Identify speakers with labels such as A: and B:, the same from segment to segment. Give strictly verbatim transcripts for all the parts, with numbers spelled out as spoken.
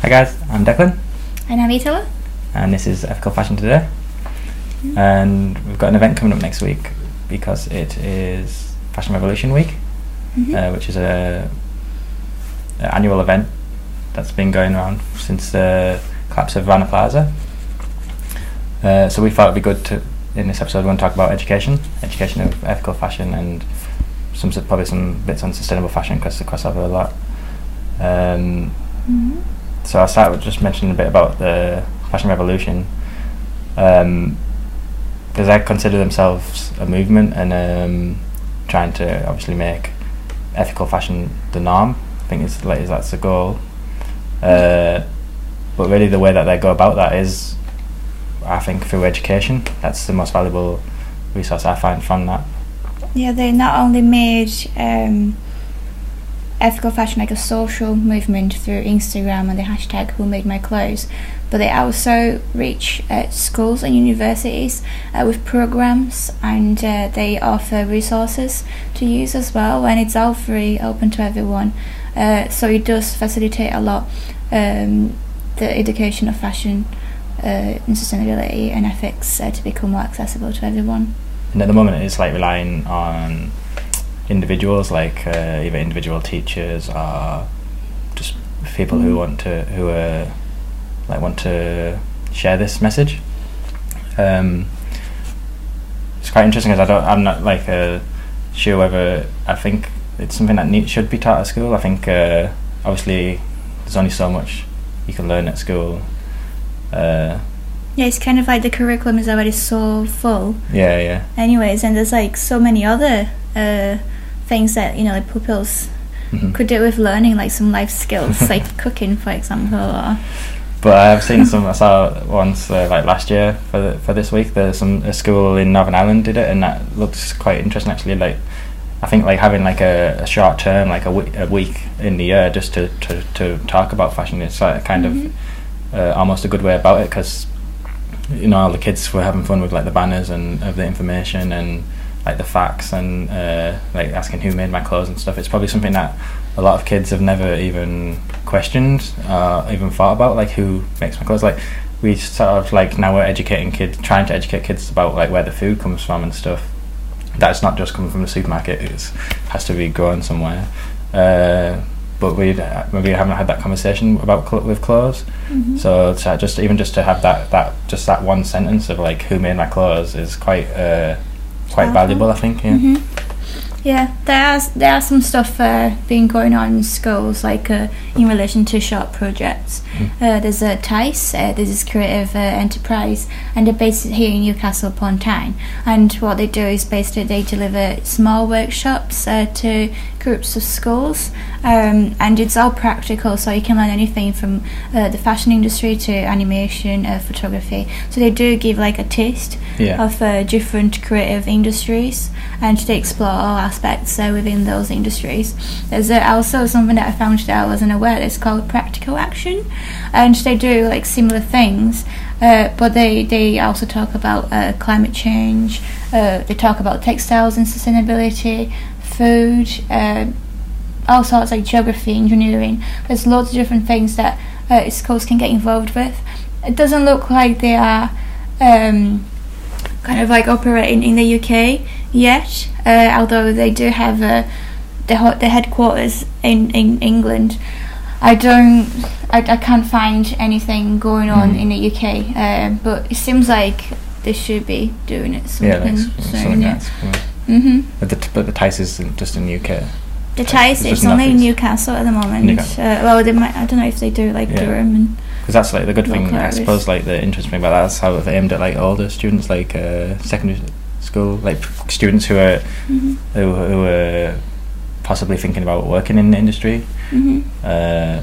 A: Hi guys, I'm Declan.
B: And I'm Itala.
A: And this is Ethical Fashion Today. Mm-hmm. And we've got an event coming up next week because it is Fashion Revolution Week, mm-hmm. uh, which is a, a annual event that's been going around since the collapse of Rana Plaza. Uh, so we thought it'd be good to, in this episode, we want to talk about education, education of ethical fashion, and some probably some bits on sustainable fashion because they cross over a lot. Um,
B: mm-hmm.
A: So I'll start with just mentioning a bit about the Fashion Revolution, um, because I consider themselves a movement and um, trying to obviously make ethical fashion the norm. I think it's like that's the goal. Uh, but really, the way that they go about that is, I think, through education. That's the most valuable resource I find from that.
B: Yeah, they not only made um, ethical fashion like a social movement through Instagram and the hashtag Who Made My Clothes, but they also reach uh, schools and universities uh, with programs, and uh, they offer resources to use as well, and it's all free, open to everyone. Uh, so it does facilitate a lot um, the education of fashion uh, and sustainability and ethics uh, to become more accessible to everyone.
A: And at the moment, it's like relying on individuals, like uh, either individual teachers or just people mm. who want to, who are like want to share this message. Um, it's quite interesting because I don't, I'm not like uh, sure whether I think it's something that need, should be taught at school. I think uh, obviously there's only so much you can learn at school. Uh,
B: Yeah, it's kind of like the curriculum is already so full.
A: Yeah, yeah.
B: Anyways, and there's like so many other uh, things that, you know, like pupils mm-hmm. could do with learning, like some life skills, like cooking, for example. Or
A: but I've seen some. I saw once, uh, like last year for the, for this week. There's some a school in Northern Ireland did it, and that looks quite interesting actually. Like, I think like having like a, a short term, like a, w- a week in the year, just to, to, to talk about fashion. It's like kind mm-hmm. of uh, almost a good way about it because, you know, all the kids were having fun with like the banners and of the information and like the facts and uh, like asking who made my clothes and stuff. It's probably something that a lot of kids have never even questioned, uh, even thought about, like who makes my clothes. Like we sort of like now we're educating kids, trying to educate kids about like where the food comes from and stuff. That's not just coming from the supermarket. It has to be grown somewhere. Uh, but we maybe haven't had that conversation about cl- with clothes.
B: Mm-hmm.
A: So to just even just to have that, that just that one sentence of like who made my clothes is quite uh, quite valuable, I think. Yeah.
B: Mm-hmm. Yeah, there are there are some stuff uh, being going on in schools, like uh, in relation to short projects. Mm. Uh, there's a TICE, uh, there's this creative uh, enterprise, and they're based here in Newcastle upon Tyne. And what they do is basically they deliver small workshops uh, to groups of schools, um, and it's all practical, so you can learn anything from uh, the fashion industry to animation, uh, photography. So they do give like a taste
A: yeah.
B: of uh, different creative industries, and they explore all aspects uh, within those industries. There's uh, also something that I found that I wasn't aware. It's called Practical Action, and they do like similar things, uh, but they, they also talk about uh, climate change. Uh, they talk about textiles and sustainability, food, uh, all sorts, like geography, engineering. There's loads of different things that uh, schools can get involved with. It doesn't look like they are um, kind of like operating in the U K yet, uh, although they do have uh, the ho- the headquarters in, in England. I don't, I, I can't find anything going on mm. in the U K, uh, but it seems like they should be doing it something
A: yeah,
B: soon. Yeah.
A: yeah.
B: Mm-hmm.
A: But the t- but the TICE is just in the U K.
B: The TICE is only in Newcastle at the moment. Uh, well, they might. I don't know if they do like yeah. Durham and.
A: Because that's like the good thing, I
B: areas.
A: suppose. Like the interesting thing about that is how they've aimed at like older students, like uh, secondary school, like students who are
B: mm-hmm.
A: who who are possibly thinking about working in the industry.
B: Mm-hmm.
A: Uh,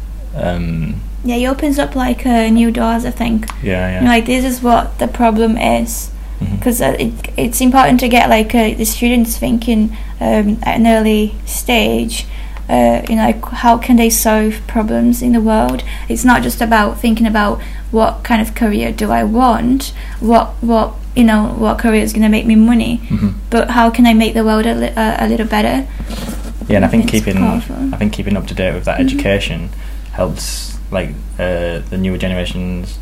A: um,
B: yeah, it opens up like uh, new doors, I think.
A: Yeah, yeah.
B: You know, like this is what the problem is. Because mm-hmm. uh, it, it's important to get like uh, the students thinking um, at an early stage, uh, you know, like how can they solve problems in the world. It's not just about thinking about what kind of career do I want, what what you know what career is going to make me money,
A: mm-hmm.
B: but how can I make the world a, li- uh, a little better.
A: Yeah, and I think
B: it's
A: keeping
B: powerful.
A: I think keeping up to date with that
B: mm-hmm.
A: education helps like uh, the newer generations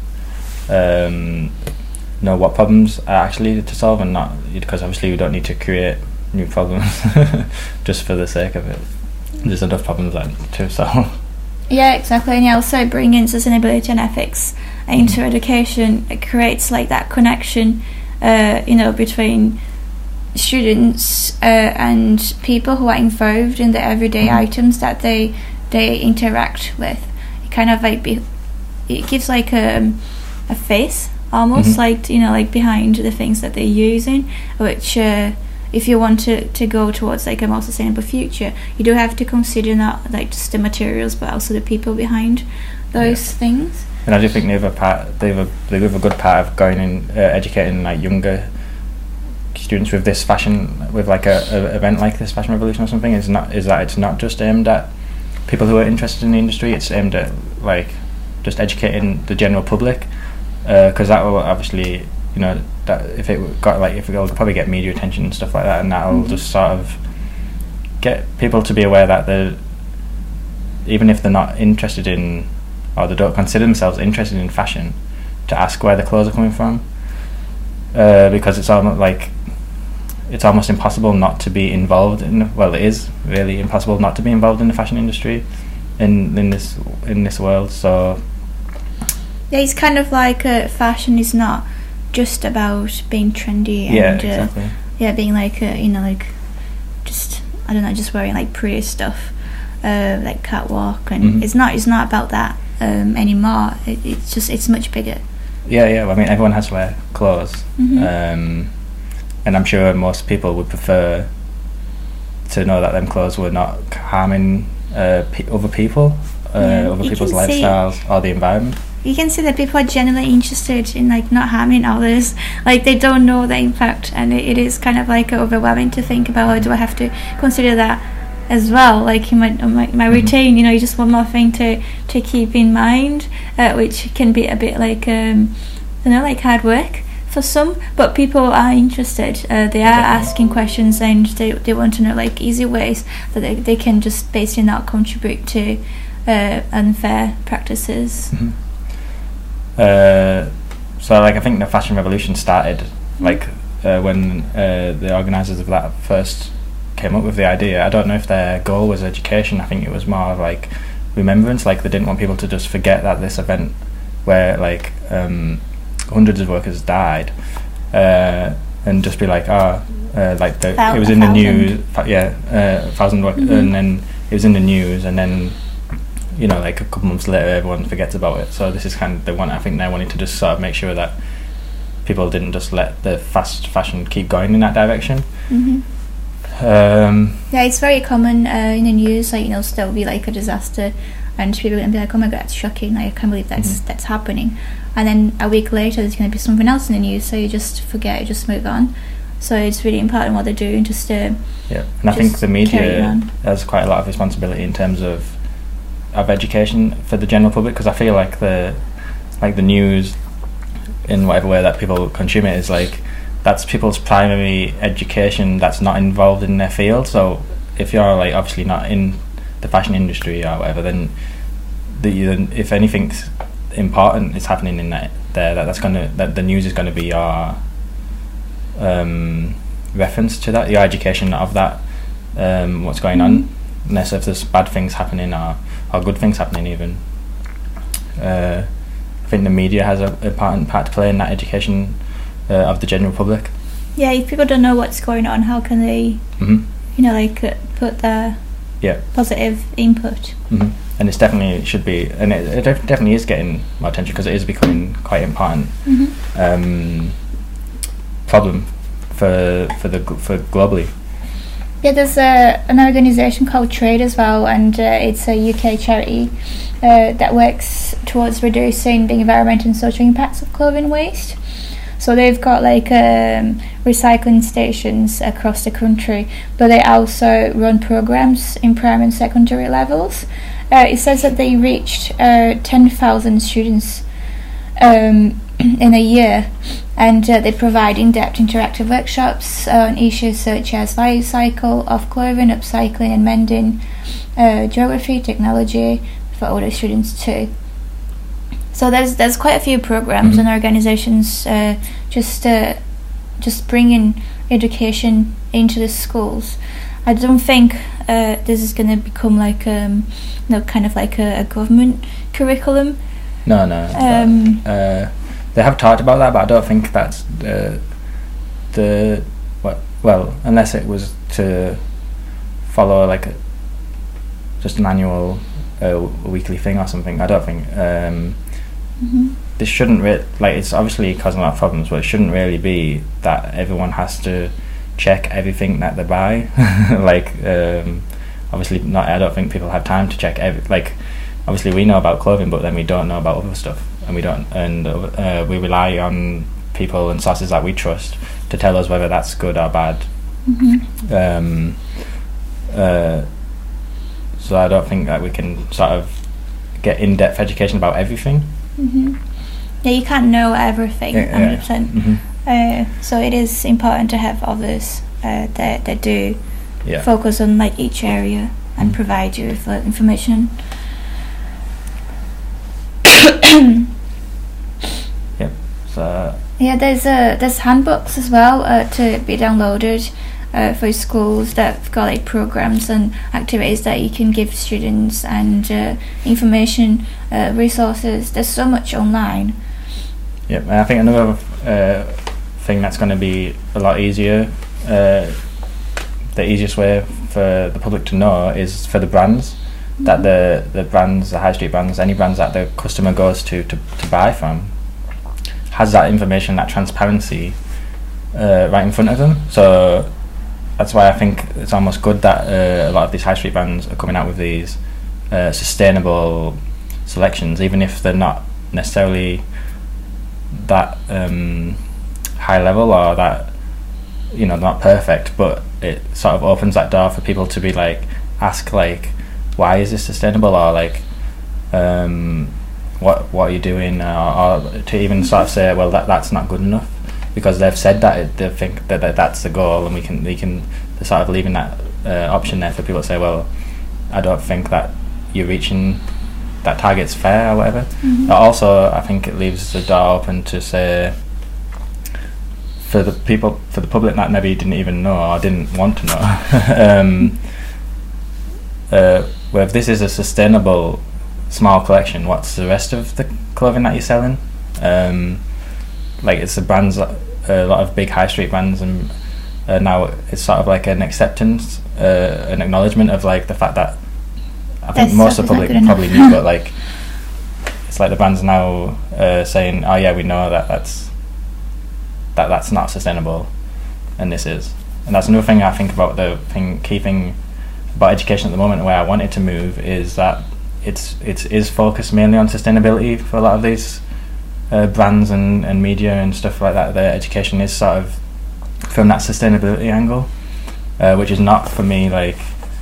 A: um, know what problems are actually to solve, and not because obviously we don't need to create new problems just for the sake of it. There's enough problems that to solve.
B: Yeah, exactly. And also bringing sustainability and ethics into education, it creates like that connection, uh, you know, between students uh, and people who are involved in the everyday mm-hmm. items that they they interact with. It kind of like be, it gives like a a face almost, mm-hmm. like, you know, like behind the things that they're using, which uh, if you want to, to go towards like a more sustainable future, you do have to consider not like just the materials but also the people behind those yeah. things.
A: And I do think the other part, the other, the other good part of going in uh, educating like younger students with this fashion, with like a, a event like this Fashion Revolution or something, is not is that it's not just aimed at people who are interested in the industry. It's aimed at like just educating the general public, because uh, that will obviously, you know, that if it got like if it will probably get media attention and stuff like that, and that'll mm-hmm. just sort of get people to be aware that they're, even if they're not interested in, or they don't consider themselves interested in fashion, to ask where the clothes are coming from, uh, because it's almost like it's almost impossible not to be involved in. Well, it is really impossible not to be involved in the fashion industry in in this in this world. So
B: yeah, it's kind of like uh, fashion is not just about being trendy and
A: yeah, exactly.
B: uh, yeah, being like uh, you know, like just I don't know, just wearing like pretty stuff, uh, like catwalk, and mm-hmm. it's not it's not about that um, anymore. It, it's just it's much bigger.
A: Yeah, yeah. Well, I mean, everyone has to wear clothes,
B: mm-hmm.
A: um, and I'm sure most people would prefer to know that them clothes were not harming uh, pe- other people, uh, yeah, other people's lifestyles or the environment.
B: You can see that people are genuinely interested in like not harming others. Like they don't know the impact, and it, it is kind of like overwhelming to think about. Oh, do I have to consider that as well? Like in my my, my mm-hmm. routine, you know, just one more thing to to keep in mind, uh, which can be a bit like um, you know, like hard work for some. But people are interested. Uh, they are asking questions, and they they want to know like easy ways that they they can just basically not contribute to uh, unfair practices.
A: Mm-hmm. Uh, so like I think the Fashion Revolution started like uh, when uh, the organisers of that first came up with the idea. I don't know if their goal was education. I think it was more of like remembrance. Like they didn't want people to just forget that this event where like um, hundreds of workers died, uh, and just be like, oh, uh, like the,
B: Thou-
A: it was in the
B: thousand.
A: news. Yeah, uh, a thousand workers, mm-hmm. and then it was in the news, and then, you know, like a couple months later, everyone forgets about it. So this is kind of the one. I think they wanted to just sort of make sure that people didn't just let the fast fashion keep going in that direction.
B: Mm-hmm.
A: Um,
B: yeah, it's very common uh, in the news. Like, you know, there'll be like a disaster, and people are gonna be like, "Oh my god, that's shocking! Like, I can't believe that's mm-hmm. that's happening." And then a week later, there's gonna be something else in the news. So you just forget, you just move on. So it's really important what they're doing. Just to
A: yeah, and I think the media has quite a lot of responsibility in terms of. of education for the general public, because I feel like the like the news in whatever way that people consume it is like that's people's primary education that's not involved in their field. So if you're like obviously not in the fashion industry or whatever, then the if anything's important is happening in that there that that's gonna that the news is going to be your um, reference to that, your education of that, um, what's going mm-hmm. on, unless if there's bad things happening or or good things happening even. Uh, I think the media has a important part to play in that education uh, of the general public.
B: Yeah, if people don't know what's going on, how can they,
A: mm-hmm.
B: you know, like uh, put their
A: yeah.
B: positive input?
A: Mm-hmm. And it's definitely it should be, and it, it def- definitely is getting more attention because it is becoming quite important
B: mm-hmm.
A: um, problem for for the for globally.
B: Yeah, there's a, an organisation called Trade as well, and uh, it's a U K charity uh, that works towards reducing the environmental and social impacts of clothing waste. So they've got like um, recycling stations across the country, but they also run programs in primary and secondary levels. Uh, it says that they reached uh, ten thousand students um, in a year, and uh, they provide in-depth interactive workshops on issues such as life cycle of clothing, upcycling and mending, uh, geography, technology for older students too. So there's there's quite a few programs
A: Mhm.
B: and organizations uh, just uh, just bringing education into the schools. I don't think uh, this is going to become like um, no kind of like a, a government curriculum.
A: No, no.
B: Um,
A: but, uh, they have talked about that, but I don't think that's uh, the what. Well, unless it was to follow like a, just an annual uh, weekly thing or something. I don't think um,
B: mhm.
A: this shouldn't re- like it's obviously causing a lot of problems, but it shouldn't really be that everyone has to check everything that they buy. Like um, obviously not. I don't think people have time to check every like. Obviously, we know about clothing, but then we don't know about other stuff, and we don't, and uh, we rely on people and sources that we trust to tell us whether that's good or bad.
B: Mm-hmm.
A: Um, uh, so I don't think that we can sort of get in-depth education about everything.
B: Mm-hmm. Yeah, you can't know everything one hundred percent.
A: Mm-hmm.
B: Uh, so it is important to have others uh, that that do
A: Yeah.
B: focus on like each area and provide you with uh, information.
A: Yep. So
B: Yeah, there's uh, there's handbooks as well uh, to be downloaded uh, for schools that've got like programs and activities that you can give students and uh, information uh, resources. There's so much online.
A: yep. And I think another uh, thing that's going to be a lot easier, uh, the easiest way for the public to know is for the brands. That the, the brands, the high street brands, any brands that the customer goes to to, to buy from, has that information, that transparency uh, right in front of them. So that's why I think it's almost good that uh, a lot of these high street brands are coming out with these uh, sustainable selections, even if they're not necessarily that um, high level or that, you know, not perfect, but it sort of opens that door for people to be like, ask like, why is this sustainable, or like um, what what are you doing, or, or to even sort of say, well, that that's not good enough, because they've said that it, they think that, that that's the goal, and we can we can they're sort of leaving that uh, option there for people to say, well, I don't think that you're reaching that target's fair or whatever.
B: Mm-hmm.
A: But also, I think it leaves the door open to say, for the people, for the public that maybe didn't even know or didn't want to know, um, uh, well, if this is a sustainable small collection, what's the rest of the clothing that you're selling? Um, like it's the brands, that, a lot of big high street brands, and uh, now it's sort of like an acceptance, uh, an acknowledgement of like the fact that I think
B: That's
A: most of the
B: not
A: public
B: good enough.
A: probably knew, but like it's like the brands now uh, saying, oh yeah, we know that that's that that's not sustainable, and this is. And that's another thing I think about the thing, key thing about education at the moment, where I want it to move, is that it's it's is focused mainly on sustainability for a lot of these uh, brands and, and media and stuff like that. Their education is sort of from that sustainability angle, uh, which is not for me like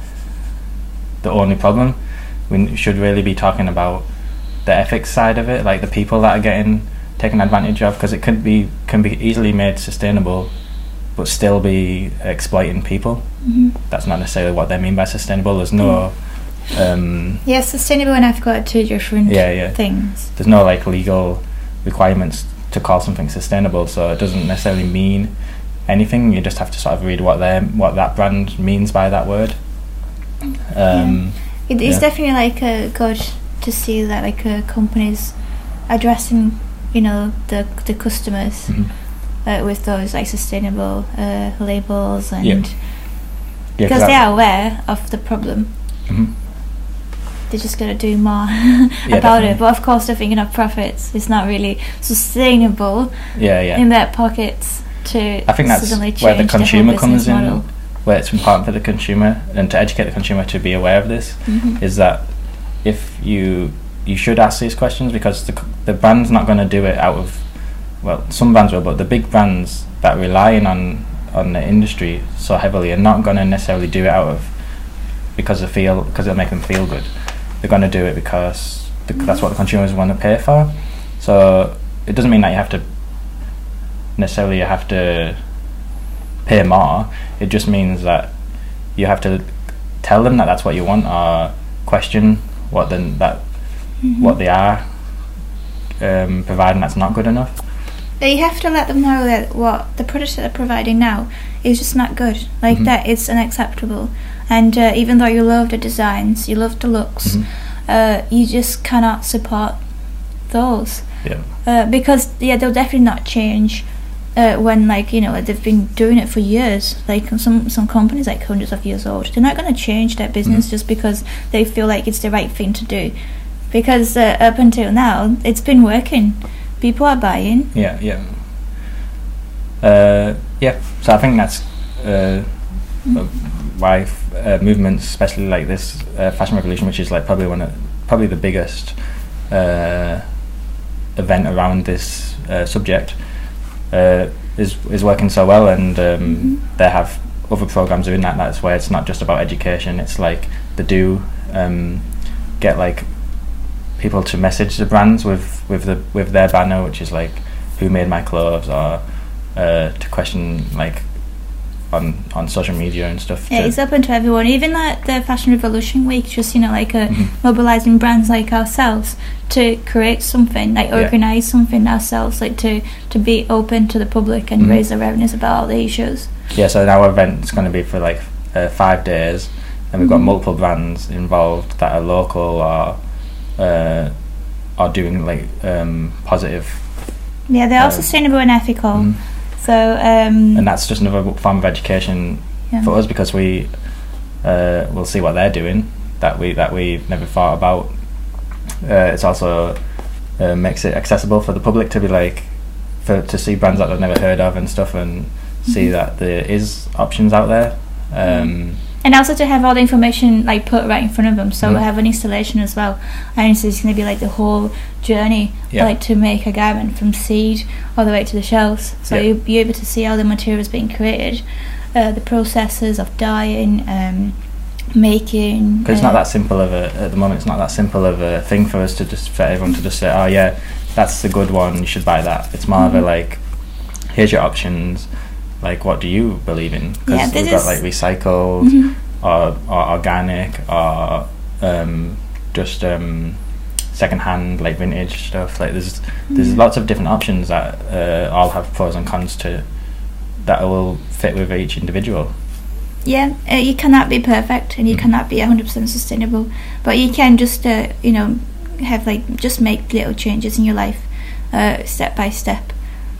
A: the only problem. We should really be talking about the ethics side of it, like the people that are getting taken advantage of, because it could be can be easily made sustainable but still be exploiting people.
B: Mm-hmm.
A: That's not necessarily what they mean by sustainable. There's no um,
B: Yeah, sustainable and ethical are two different
A: Yeah, yeah.
B: things.
A: there's no like legal requirements to call something sustainable, so it doesn't necessarily mean anything. You just have to sort of read what they what that brand means by that word. Um,
B: It is
A: yeah.
B: definitely like uh, good to see that like uh, companies addressing, you know, the the customers
A: mhm.
B: uh, with those like sustainable uh, labels, and
A: Yeah. Yeah,
B: because
A: that-
B: they are aware of the problem,
A: mhm.
B: they just gotta do more
A: Yeah,
B: about
A: definitely.
B: it. But of course, they're thinking of profits. It's not really sustainable
A: Yeah, yeah.
B: in their pockets to
A: I think that's
B: suddenly
A: where the
B: change whole
A: consumer
B: business
A: comes in,
B: model.
A: where it's important for the consumer and to educate the consumer to be aware of this.
B: Mhm.
A: Is that if you you should ask these questions, because the c- the brand's not going to do it out of, well, some brands will, but the big brands that are relying on on the industry so heavily are not going to necessarily do it out of because they feel because it'll make them feel good. They're going to do it because the, that's what the consumers want to pay for. So it doesn't mean that you have to necessarily you have to pay more. It just means that you have to tell them that that's what you want, or question what then that
B: Mhm.
A: what they are um, providing that's not good enough.
B: But you have to let them know that what the product that they're providing now is just not good. Like
A: Mhm.
B: that, it's unacceptable. And uh, even though you love the designs, you love the looks,
A: Mhm.
B: uh, you just cannot support those.
A: Yeah.
B: Uh, because yeah, they'll definitely not change uh, when, like, you know, they've been doing it for years. Like some some companies like hundreds of years old, they're not going to change their business
A: Mhm.
B: just because they feel like it's the right thing to do. Because uh, up until now, it's been working. People are buying.
A: Yeah, yeah. Uh, yeah, so I think that's uh, uh, why f- uh, movements, especially like this uh, fashion revolution, which is like probably one of probably the biggest uh, event around this uh, subject, uh, is is working so well, and um,
B: Mhm.
A: they have other programs doing that. That's where it's not just about education. It's like they do um, get like people to message the brands with with the with their banner, which is like who made my clothes, or uh, to question like on on social media and stuff.
B: Yeah,
A: to-
B: it's open to everyone. Even like the Fashion Revolution Week, just, you know, like uh,
A: Mhm.
B: mobilizing brands like ourselves to create something, like
A: Yeah.
B: organize something ourselves, like to to be open to the public and
A: Mhm.
B: raise awareness about all the issues.
A: Yeah, so our event's going to be for like uh, five days, and we've got
B: Mhm.
A: multiple brands involved that are local or uh, are doing like um, positive,
B: Yeah, they're all
A: Uh,
B: sustainable and ethical.
A: Mhm.
B: So um,
A: and that's just another form of education
B: yeah.
A: for us, because we uh, will see what they're doing that we that we've never thought about. Uh, it's also uh, makes it accessible for the public to be like for to see brands that they've never heard of and stuff, and see
B: Mhm.
A: that there is options out there. Um,
B: And also to have all the information like put right in front of them. So
A: Mhm.
B: we have an installation as well, and so it's going to be like the whole journey,
A: Yeah.
B: like to make a garment from seed all the way to the shelves. So
A: Yeah.
B: you'll be able to see how the materials being created, uh, the processes of dyeing, um, making.
A: Because it's
B: uh,
A: not that simple of a at the moment. It's not that simple of a thing for us to just for everyone to just say, oh yeah, that's the good one. You should buy that. It's more of a
B: Mhm.
A: like, here's your options. Like, what do you believe in? Because
B: Yeah, this
A: we've got
B: is-
A: like recycled
B: Mhm.
A: or, or organic or um, just um, secondhand, like vintage stuff. Like there's there's
B: Mhm.
A: lots of different options that uh, all have pros and cons to that will fit with each individual.
B: Yeah, uh, you cannot be perfect, and you
A: Mhm.
B: cannot be one hundred percent sustainable, but you can just, uh, you know, have like just make little changes in your life, uh, step by step,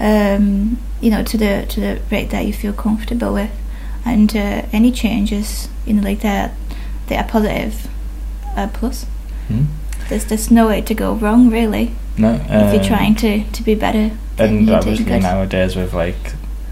B: um, you know, to the to the rate that you feel comfortable with, and uh, any changes, you know, like that, they are positive, uh, plus.
A: Hmm?
B: There's there's no way to go wrong, really,
A: No,
B: if you're
A: um,
B: trying to to be better. then
A: And
B: you're doing
A: obviously
B: good.
A: nowadays with like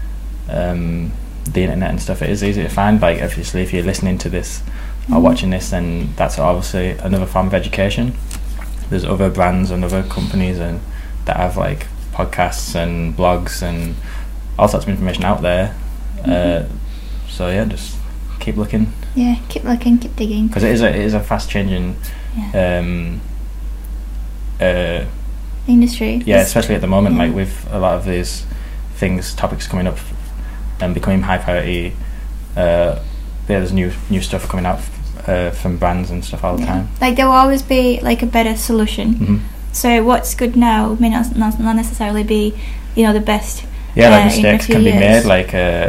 A: um, the internet and stuff, it is easy to find. Like obviously, if you're listening to this or
B: Mhm.
A: watching this, then that's obviously another form of education. There's other brands and other companies and that have like podcasts and blogs and all sorts of information out there. Uh,
B: Mhm.
A: so yeah, just keep looking,
B: Yeah, keep looking, keep digging.
A: because it is a it is a fast changing
B: Yeah.
A: um, uh,
B: Industry.
A: yeah,
B: It's-
A: especially at the moment,
B: yeah.
A: like with a lot of these things, topics coming up and becoming high priority. Uh, yeah, there's new new stuff coming out uh, from brands and stuff all the
B: Yeah.
A: time.
B: Like there will always be like a better solution.
A: Hmm.
B: So what's good now may not not, not necessarily be, you know, the best.
A: Yeah, like
B: uh, in a
A: mistakes
B: few
A: can be
B: years.
A: made. Like uh,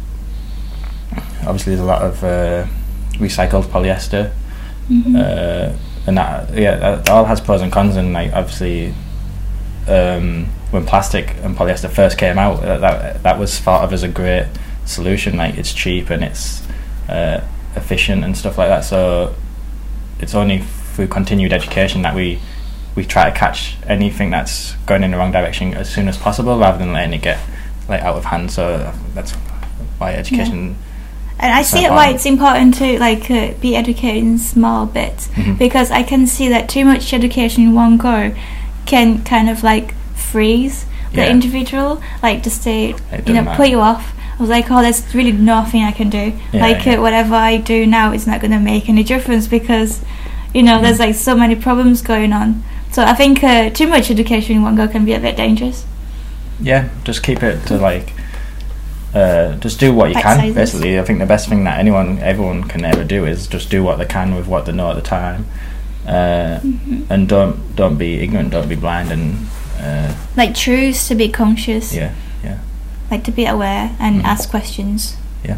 A: obviously, there's a lot of uh, recycled polyester,
B: Mhm.
A: uh, and that yeah, that all has pros and cons. And like obviously, um, when plastic and polyester first came out, uh, that that was thought of as a great solution. Like it's cheap and it's uh, efficient and stuff like that. So it's only through continued education that we we try to catch anything that's going in the wrong direction as soon as possible, rather than letting it get like out of hand. So that's why education.
B: And I
A: It's
B: see
A: not
B: it why
A: fun.
B: it's important to like uh, be educated in small bits,
A: Mhm.
B: because I can see that too much education in one go can kind of like freeze the
A: Yeah.
B: individual, like to say,
A: It
B: you
A: doesn't
B: know,
A: matter.
B: put you off. I was like, oh, there's really nothing I can do.
A: Yeah,
B: like
A: yeah.
B: Uh, whatever I do now is not going to make any difference, because, you know,
A: Mhm.
B: there's like so many problems going on. So I think uh, too much education in one go can be a bit dangerous.
A: Yeah, just keep it to like. Uh, just do what you
B: Bite
A: can.
B: sizes.
A: Basically, I think the best thing that anyone, everyone can ever do is just do what they can with what they know at the time, uh,
B: Mhm.
A: and don't don't be ignorant, don't be blind, and Uh,
B: like truths to be conscious.
A: yeah, yeah,
B: Like to be aware and
A: Mm.
B: ask questions.
A: yeah.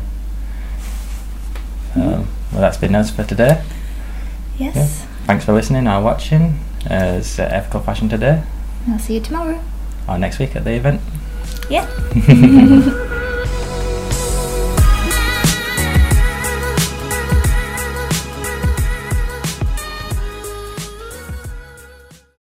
A: Um, well, that's been us for today.
B: Yes.
A: Yeah. Thanks for listening or watching. Uh, it's uh, Ethical Fashion Today.
B: I'll see you tomorrow.
A: Or next week at the event.
B: Yeah.